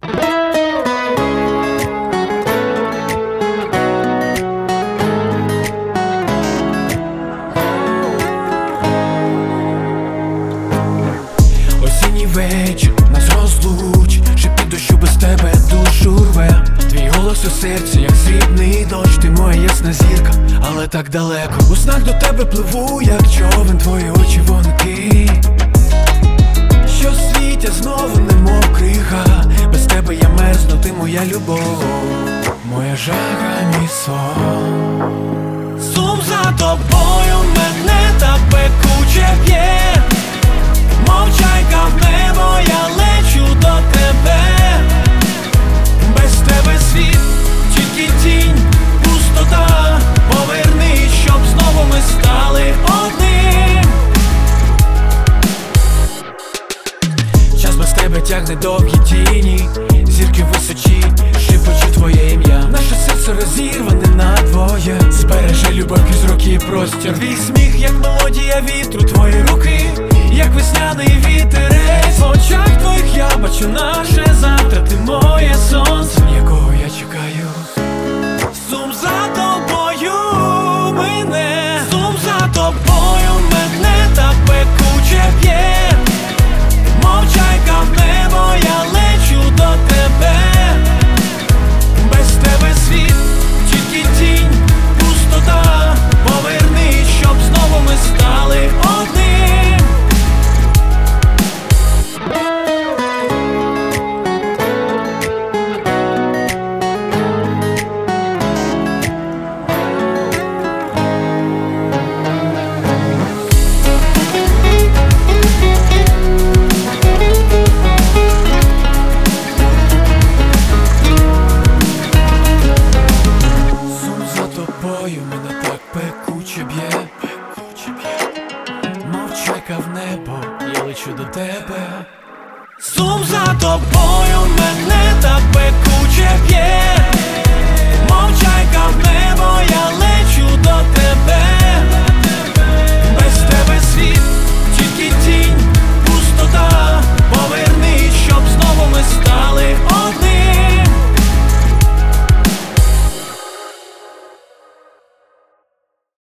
Осінній вечір нас розлуч, шепіт дощу без тебе душу рве. Твій голос у серці, як срібний дощ. Ти моя ясна зірка, але так далеко. У снах до тебе пливу, як човен, твої очі вонки, що світять знову, немов крига. Без тебе я мерзну, ти моя любов, моя жага, мій сон. Сум за тобою мене так пекуче б'є, мов чайка в небо, я лечу до тебе. Без тебе світ, тільки тінь, пустота. Повернись, щоб знову ми стали одним. Час без тебе тягне довгі тіні, зірки височі, шепочу твоє ім'я. Наше серце розірване надвоє, збереже любов крізь роки і простір. Твій сміх, як мелодія вітру, твої руки, як весняний вітерець. В очах твоїх я бачу наше завтра. Ти моє сонце, якого я чекаю. Сум за тобою мене, сум за тобою мене так пекуче б'є, мов чайка в небо, я лечу до тебе. Без тебе світ, тільки тінь, пустота. Повернись, щоб знову ми стали одним. Мене так пекуче б'є, мов чайка в небо, я лечу до тебе. Сум за тобою мене так пекуче б'є.